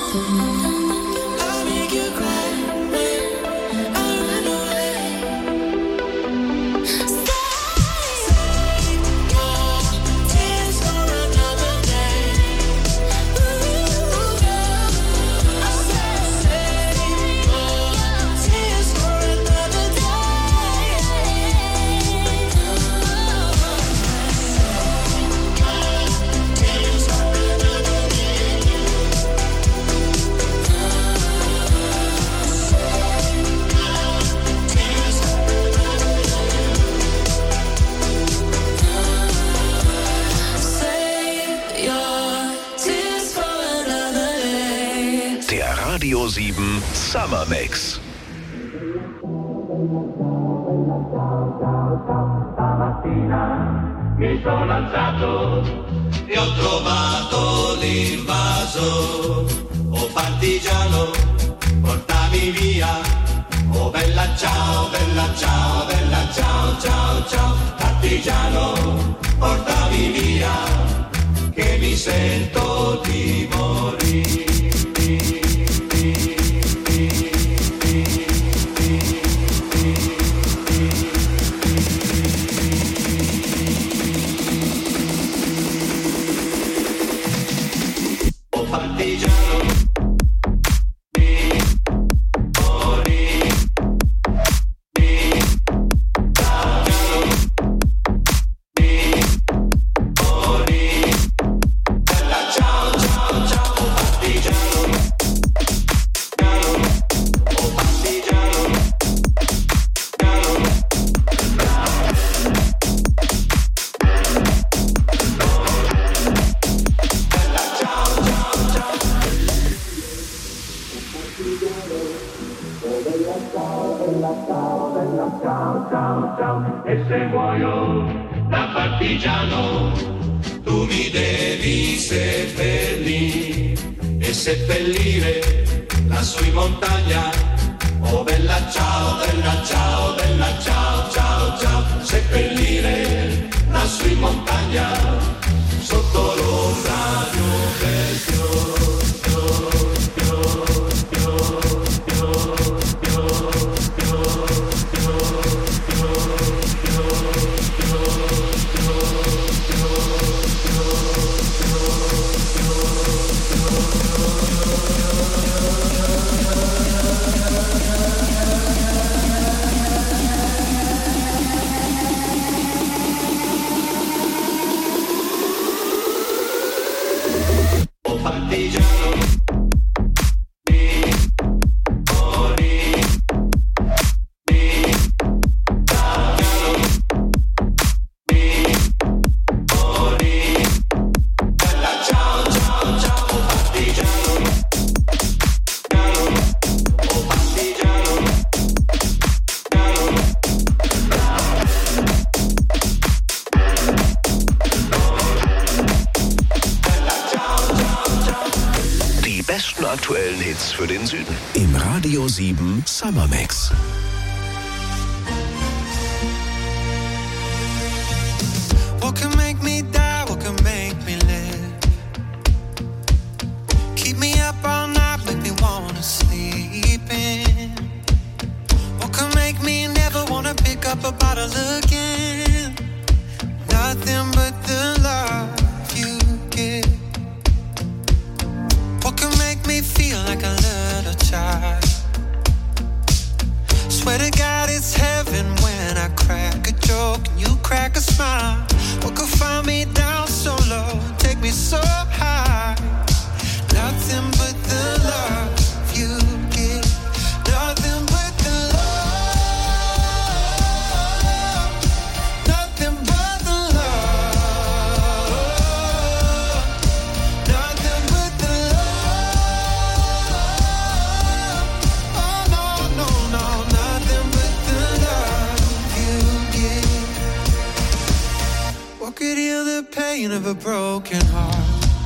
Radio 7 Summer Mix. Stamattina mi sono alzato e ho trovato l'invaso. Oh partigiano, portami via. Oh bella ciao, bella ciao, bella ciao, ciao, ciao. Partigiano, portami via, che mi sento di morire. E se muoio da partigiano, tu mi devi seppellire e seppellire lassù in montagna. Oh bella ciao, bella ciao, bella ciao, ciao, ciao. Seppellire lassù in montagna, sotto l'ombra di un bel fiore. Aktuellen Hits für den Süden im Radio 7 Summer Mix. What can make me die? What can make me live? Keep me up all night, make me wanna sleep in. What can make me never wanna pick up a bottle again? Nothing but the love you give. What can make me feel like a little child? Swear to God it's heaven when I crack a joke and you crack a smile. What could find me down so low, take me so high? Nothing but the love you give. Nothing but the love. Nothing but the love. Nothing but the love. Oh no, no, no. Nothing but the love you give. What could heal the pain of a broken heart?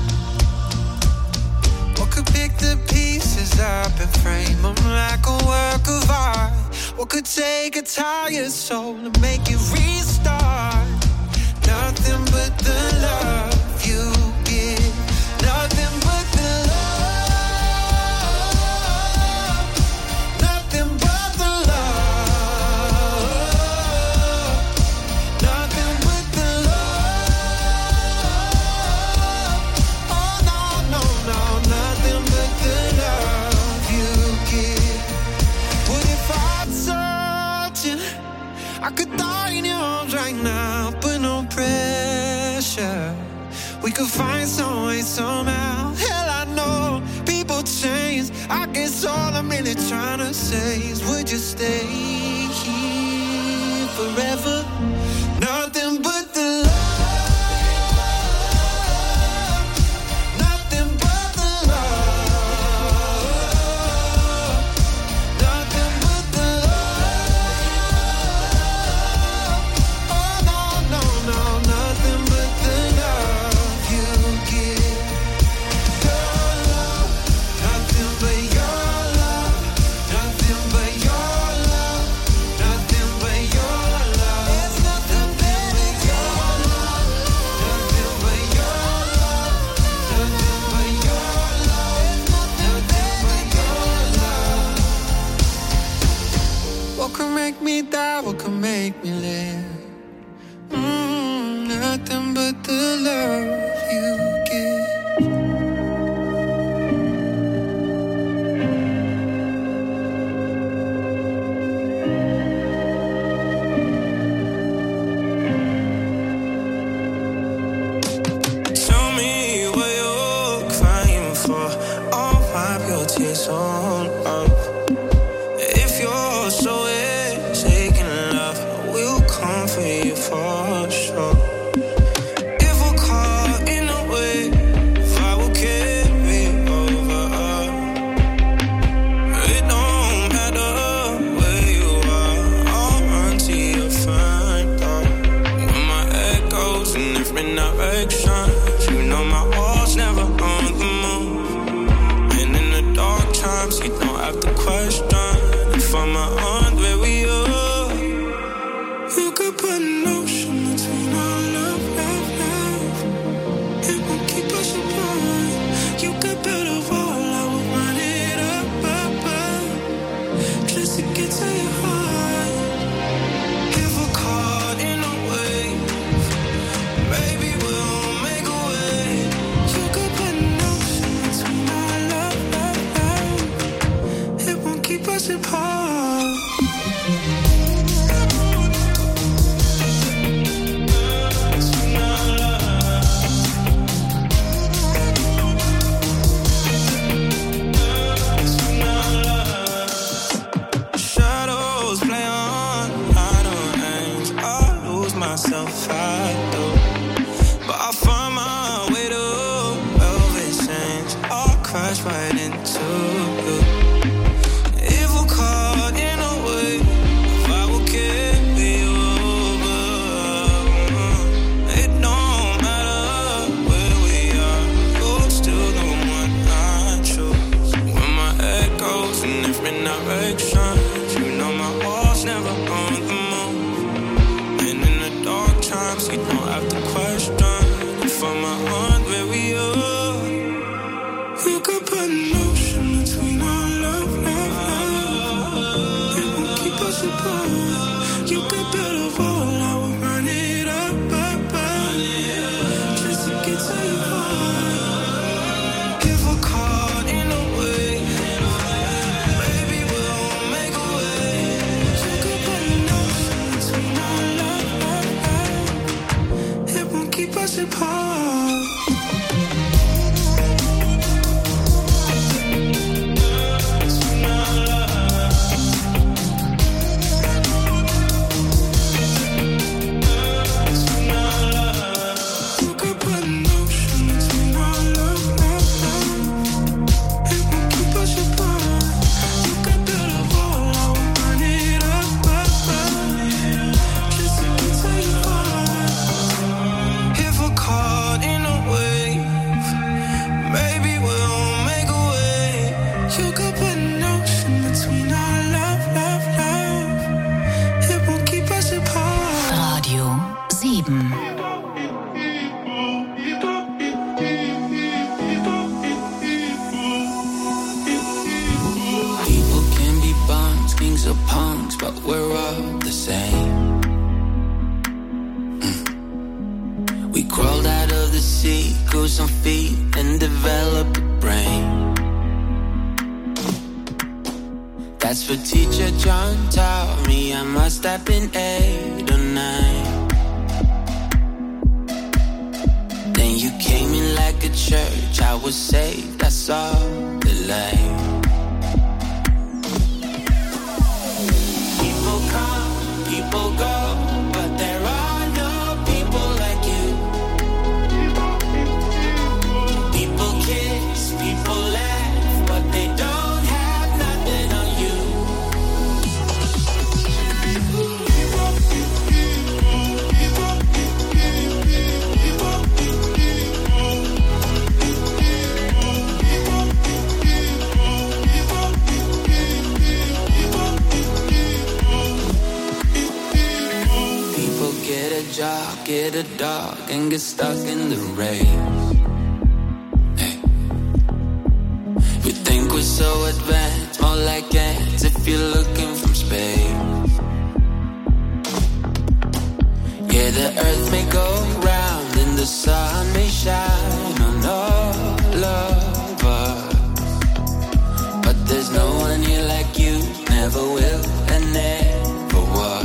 What could pick the pieces up and frame them like a work of art? What could take a tired soul and make it restart? Nothing but the love you give. Nothing but the love. could find some way somehow. Hell, I know people change. I guess all I'm really trying to say is, would you stay here forever? Nothing but the love. What can make me live? Nothing but the love you give. Tell me what you're crying for. I'll wipe your tears on up. If you're so for you for sure. If we're caught in a wave, I will carry over. It don't matter where you are, I'll run to your front door. When my head goes in different directions, you know my heart's never on the move. And in the dark times, you don't have to question if I'm on where we are. You could put an ocean between our love, love, love. It won't keep us apart. You could build a wall, I will run it up, up, up, just to get to your heart. If we're caught in a wave, maybe we'll make a way. You could put an ocean between our love, love, love. It won't keep us apart. Myself, I do, but I find my way to velvet change. I'll crash right into you. If we're caught in a wave, if I will carry you over. It don't matter where we are, you're still the one I choose. When my head goes in different directions, you know my heart's never on the move. Times you don't have to question if I'm on where we are. You could put an ocean between our love, love, love. It won't keep us apart. You could build a wall, I will run it up, up, up, just to get to your heart. If we're caught in a wave, maybe we'll make a way. You could put an ocean between our love, love, love. It won't keep us apart. You could put an ocean between our love, love, love. It won't keep us apart. You could build a wall, I will run it up, up, up, just to get to your heart. If we're caught in a wave, maybe we'll make a way. You could put an ocean between our love, love, love. It won't keep us apart. Radio 7. People can be bums, kings or punks, but we're all the same. We crawled out of the sea, grew some feet, and developed a brain. That's what Teacher John taught me. I must have been 8 or 9. Then you came in like a church, I was saved, that's all the light. People come, people go, but there are no people like you. People kiss, people laugh, but they don't have nothing on you. Job, get a dog, and get stuck in the rain. Hey. We think we're so advanced, more like ants if you're looking from space. Yeah, the earth may go round and the sun may shine on all of us, but there's no one here like you, never will and never was.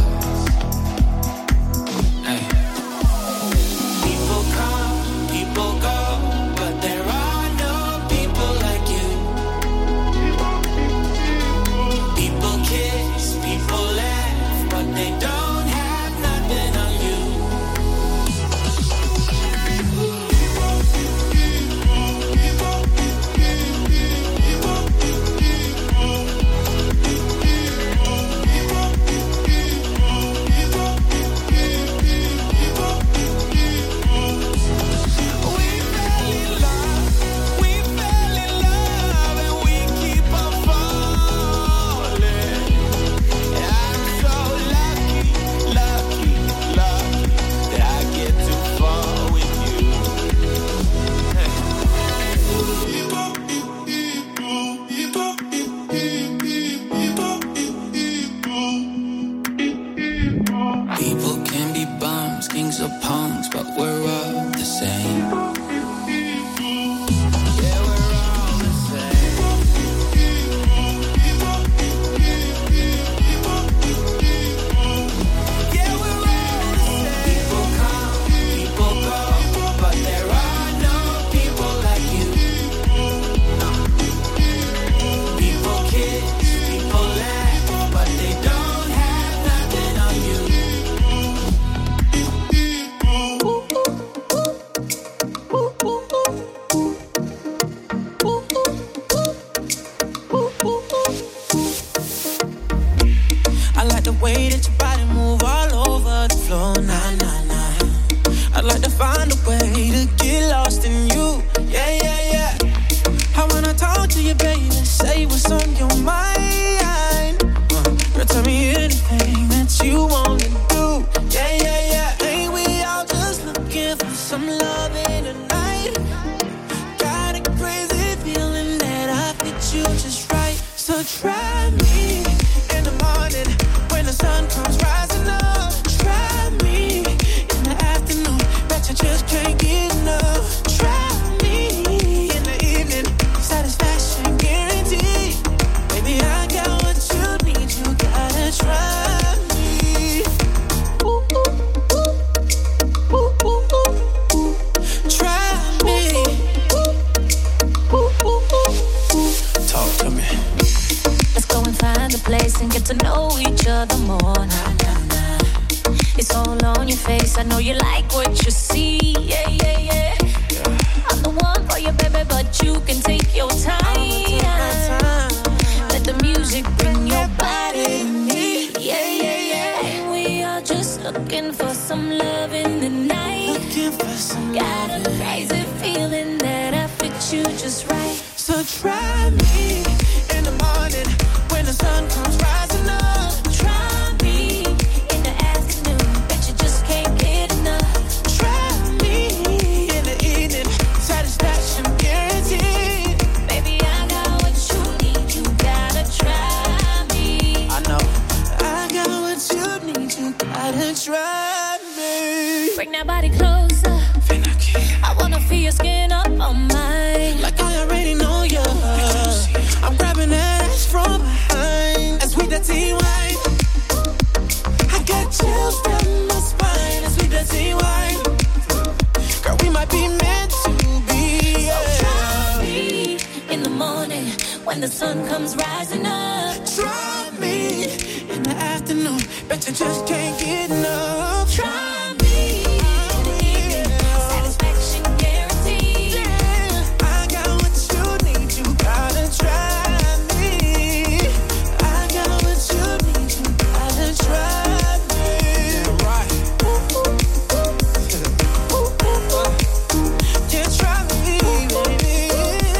Bring that body closer. I wanna feel your skin up on mine. Like I already know you. I'm grabbing that ass from behind. As we dirty wine, I got chills down my spine. As we dirty wine, girl, we might be meant when the sun comes rising up. Try me in the afternoon, bet you just can't get enough. Try me, satisfaction guaranteed. Yeah, I got what you need, you gotta try me. I got what you need, you gotta try me. Yeah, right. Yeah, try me, baby.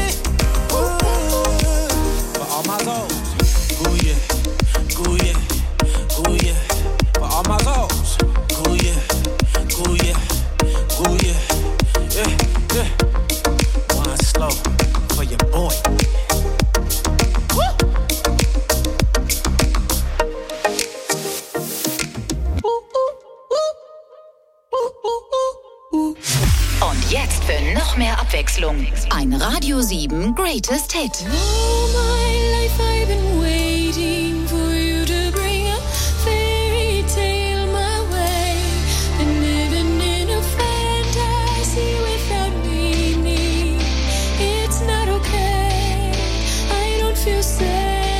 For all my lows, ooh yeah, ooh yeah, ooh yeah. For all my lows, ooh yeah, ooh yeah, ooh yeah, yeah, yeah. One slow for your boy. Und jetzt für noch mehr Abwechslung. Ein Radio 7 Greatest Hit. All my life I've been waiting for you to bring a fairy tale my way. Been living in a fantasy without meaning. It's not okay, I don't feel safe.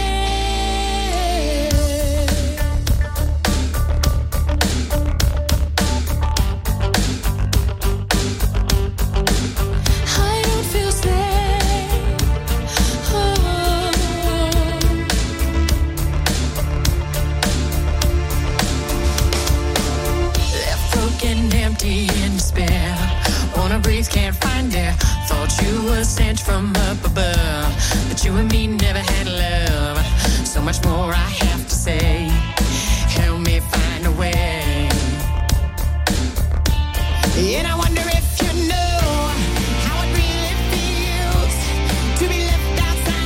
I don't feel safe. Oh. Left broken, empty, in despair. Wanna breathe, can't find air. Thought you were sent from up above, but you and me never had love. So much more I have to say. Help me find a way. And I